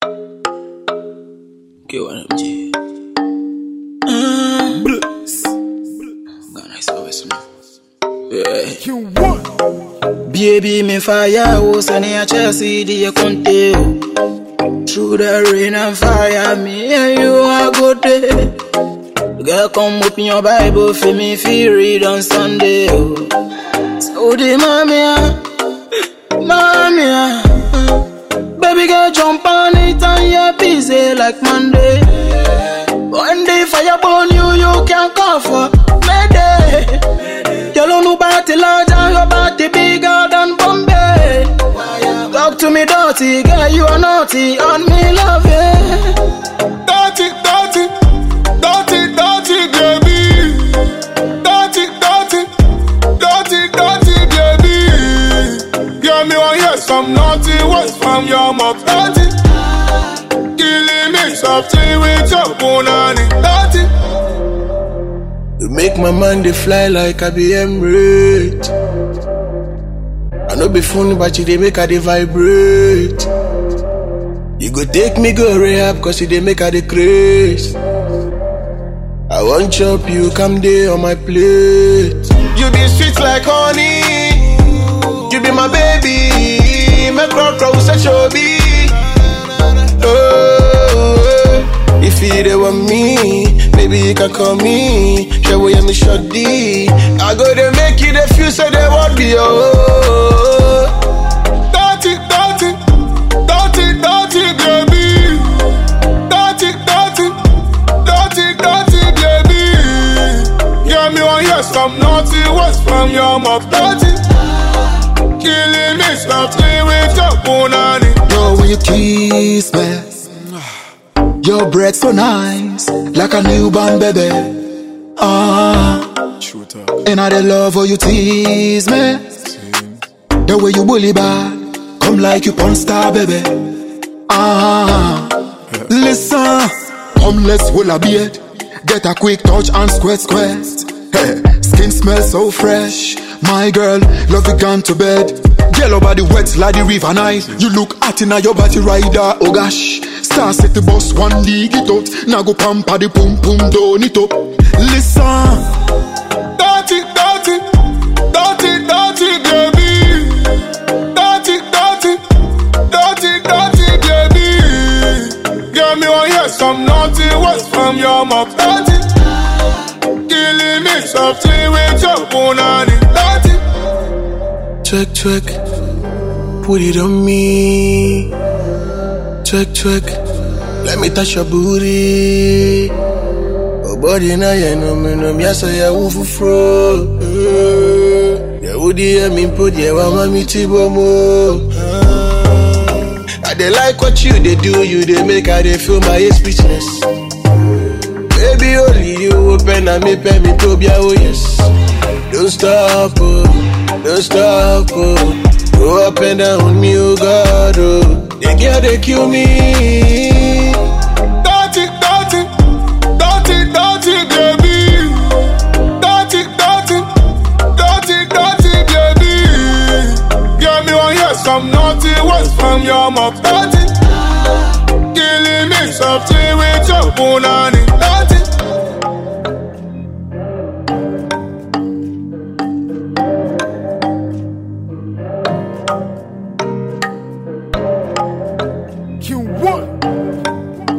K1MG. Got nice voice, man. Baby, me fire, was any Chelsea, the Conte. Through the rain and fire, me and you are good day. Girl, come open your Bible for me, feel read on Sunday. So the mommy, baby girl, jump on it and you're busy like Monday. One day fire burn you can call for Mayday. Girl, on no body large and your body bigger than Bombay. Talk to me dirty, girl, you are naughty, and me love it. Dirty, dirty, dirty, dirty, baby. Dirty, dirty, dirty, dirty, baby. Girl, me want hear some naughty words from your mouth. Dirty, killing me softly with your punani. Dirty. You make my mind they fly like a Emirates. I know be funny, but you they make her they vibrate. You go take me go rehab, cause you they make her they craze. I want chop you, come there on my plate. You be sweet like honey. You be my baby. Make rock say shobi. Oh, if you they want me, maybe you can call me. Show where me shoddy. I go to make you the feel so they won't be oh. Dirty, dirty, dirty, dirty, baby. Dirty, dirty, dirty, dirty, baby. Yeah, me want hear some naughty words from your mouth. Dirty, killing me softly with your punani. Yo, when you kiss me, your breath so nice, like a newborn baby. And I love how you tease me. The way you bully back, come like you porn star, baby. Listen, come let's hold a beard. Get a quick touch and squirt. Hey, skin smells so fresh. My girl, love you gone to bed. Yellow body wet like the river Nile. You look hot in your body rider, oh gosh. Star set the boss one league it out. Now go pamper the pum pum down it up. Listen, dirty, dirty, dirty, dirty, baby. Dirty, dirty, dirty, dirty, baby. Girl, me want hear some naughty words from your mouth. Dirty, killing me softly with your punani. Dirty. Check, put it on me. Check, let me touch your booty. Oh, body na ya no me no me asa ya wufu fro. Ya wudi ya mi put ya wa mami tibomo. I dey like what you they do, you they make I they feel my speechless. Baby, only you open and me pay me to be oh yes. Don't stop, oh. Don't stop, oh. Go up and down on me, oh God, oh. They girl, they kill me. Dirty, dirty, dirty, dirty, baby. Dirty, dirty, dirty, dirty, baby. Girl, me want hear some naughty words from your mouth. Dirty, killing me softly with your punani. Dirty. Q1